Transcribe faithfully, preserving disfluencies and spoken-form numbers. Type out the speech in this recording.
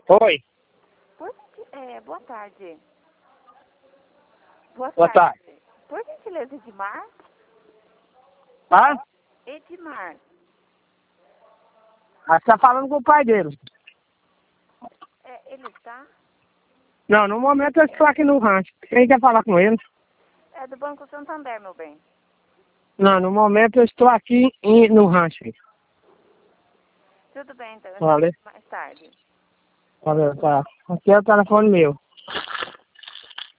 Oi. Por, é, boa tarde. Boa, Boa tarde. tarde. Por gentileza, Edmar? Tá? Edmar. Ah, você tá falando com o pai dele. É, ele está? Não, no momento eu estou aqui no rancho. Quem quer falar com ele? É do Banco Santander, meu bem. Não, no momento eu estou aqui em, no rancho. Tudo bem, então. Eu Valeu. mais tarde. Valeu, tá. Aqui é o telefone meu.